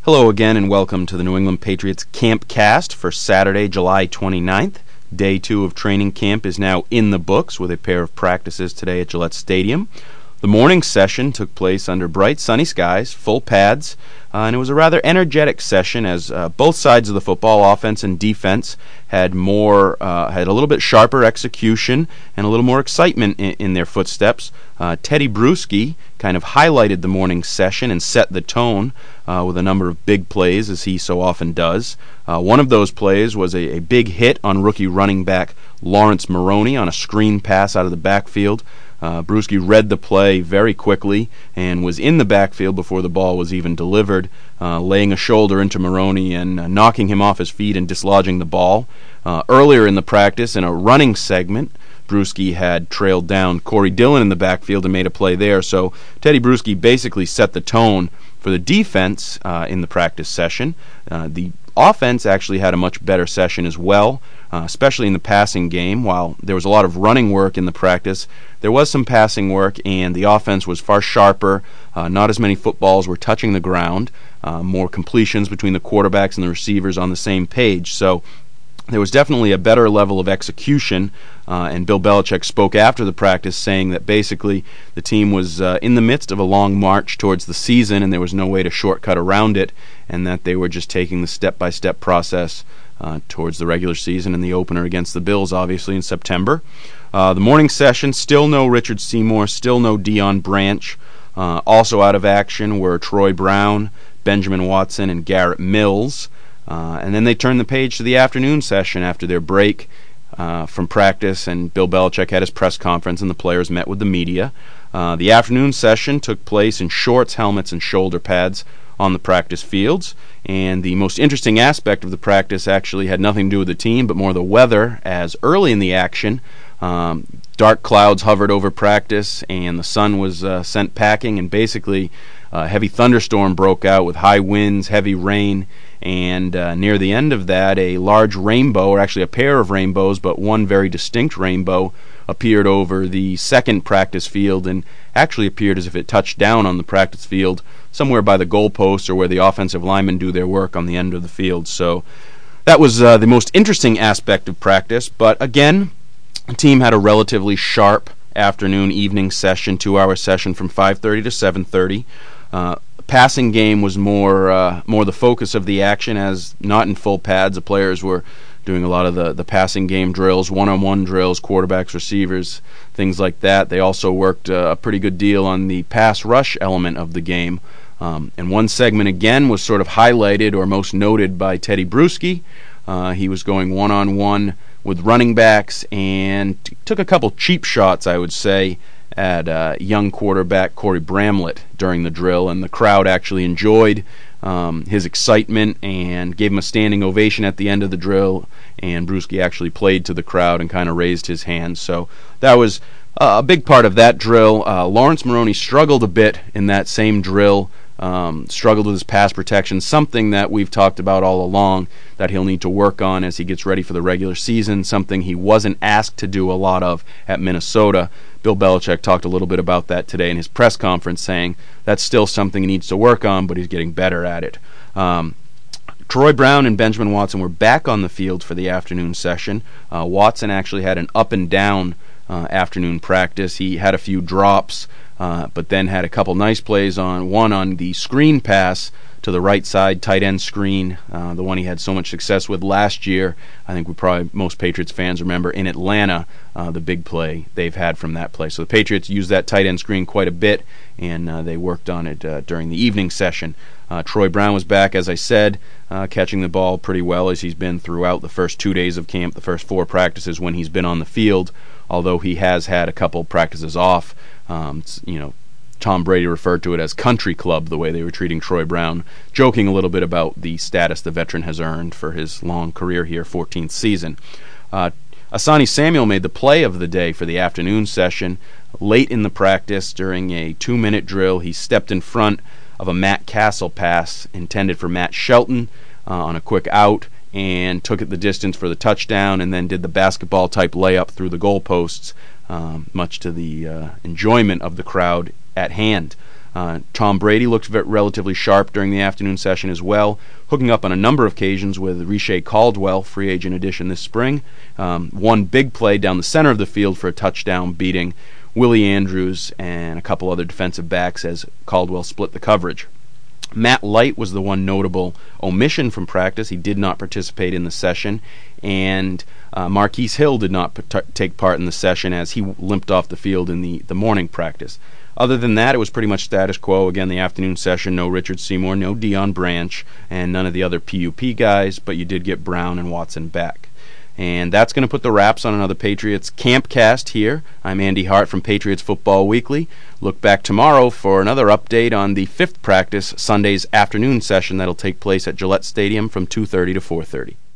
Hello again and welcome to the New England Patriots Campcast for Saturday, July 29th. Day 2 of training camp is now in the books with a pair of practices today at Gillette Stadium. The morning session took place under bright sunny skies, full pads, and it was a rather energetic session as both sides of the football, offense and defense, had a little bit sharper execution and a little more excitement in their footsteps. Tedy Bruschi kind of highlighted the morning session and set the tone with a number of big plays, as he so often does. One of those plays was a big hit on rookie running back Lawrence Maroney on a screen pass out of the backfield. Bruschi read the play very quickly and was in the backfield before the ball was even delivered, laying a shoulder into Maroney and knocking him off his feet and dislodging the ball. Earlier in the practice, in a running segment, Bruschi had trailed down Corey Dillon in the backfield and made a play there. So Tedy Bruschi basically set the tone for the defense in the practice session. The offense actually had a much better session as well, especially in the passing game. While there was a lot of running work in the practice, there was some passing work, and the offense was far sharper. Not as many footballs were touching the ground, more completions between the quarterbacks and the receivers on the same page. So there was definitely a better level of execution, and Bill Belichick spoke after the practice saying that basically the team was in the midst of a long march towards the season and there was no way to shortcut around it, and that they were just taking the step-by-step process towards the regular season and the opener against the Bills, obviously, in September. The morning session, still no Richard Seymour, still no Deion Branch. Also out of action were Troy Brown, Benjamin Watson, and Garrett Mills. And then they turned the page to the afternoon session after their break from practice, and Bill Belichick had his press conference and the players met with the media. The afternoon session took place in shorts, helmets, and shoulder pads on the practice fields, and the most interesting aspect of the practice actually had nothing to do with the team, but more the weather, as early in the action, dark clouds hovered over practice, and the sun was sent packing, and basically a heavy thunderstorm broke out with high winds, heavy rain, and near the end of that, a large rainbow, or actually a pair of rainbows, but one very distinct rainbow, appeared over the second practice field and actually appeared as if it touched down on the practice field somewhere by the goalpost or where the offensive linemen do their work on the end of the field. So that was the most interesting aspect of practice. But again, the team had a relatively sharp afternoon-evening session, 2-hour session from 5:30 to 7:30. Passing game was more the focus of the action, as not in full pads. The players were doing a lot of the passing game drills, one-on-one drills, quarterbacks, receivers, things like that. They also worked a pretty good deal on the pass rush element of the game. And one segment, again, was sort of highlighted or most noted by Tedy Bruschi. He was going one-on-one with running backs and took a couple cheap shots, I would say, at young quarterback Corey Bramlett during the drill, and the crowd actually enjoyed his excitement and gave him a standing ovation at the end of the drill, and Bruschi actually played to the crowd and kind of raised his hand. So that was a big part of that drill. Lawrence Maroney struggled a bit in that same drill, struggled with his pass protection, something that we've talked about all along that he'll need to work on as he gets ready for the regular season, something he wasn't asked to do a lot of at Minnesota. Bill Belichick talked a little bit about that today in his press conference, saying that's still something he needs to work on, but he's getting better at it. Troy Brown and Benjamin Watson were back on the field for the afternoon session. Watson actually had an up-and-down afternoon practice. He had a few drops, but then had a couple nice plays on the screen pass to the right side, tight end screen, the one he had so much success with last year. I think most Patriots fans remember in Atlanta, the big play they've had from that play. So the Patriots used that tight end screen quite a bit, and they worked on it during the evening session. Troy Brown was back, as I said, catching the ball pretty well as he's been throughout the first 2 days of camp, the first 4 practices when he's been on the field, although he has had a couple practices off. Tom Brady referred to it as country club, the way they were treating Troy Brown, joking a little bit about the status the veteran has earned for his long career here, 14th season. Asani Samuel made the play of the day for the afternoon session. Late in the practice, during a 2-minute drill, he stepped in front of a Matt Castle pass intended for Matt Shelton on a quick out, and took it the distance for the touchdown, and then did the basketball-type layup through the goalposts, much to the enjoyment of the crowd at hand. Tom Brady looked relatively sharp during the afternoon session as well, hooking up on a number of occasions with Riche Caldwell, free agent addition this spring. One big play down the center of the field for a touchdown, beating Willie Andrews and a couple other defensive backs as Caldwell split the coverage. Matt Light was the one notable omission from practice. He did not participate in the session, and Marquise Hill did not take part in the session as he limped off the field in the morning practice. Other than that, it was pretty much status quo. Again, the afternoon session, no Richard Seymour, no Deion Branch, and none of the other PUP guys, but you did get Brown and Watson back. And that's going to put the wraps on another Patriots Campcast here. I'm Andy Hart from Patriots Football Weekly. Look back tomorrow for another update on the 5th practice, Sunday's afternoon session that'll take place at Gillette Stadium from 2:30 to 4:30.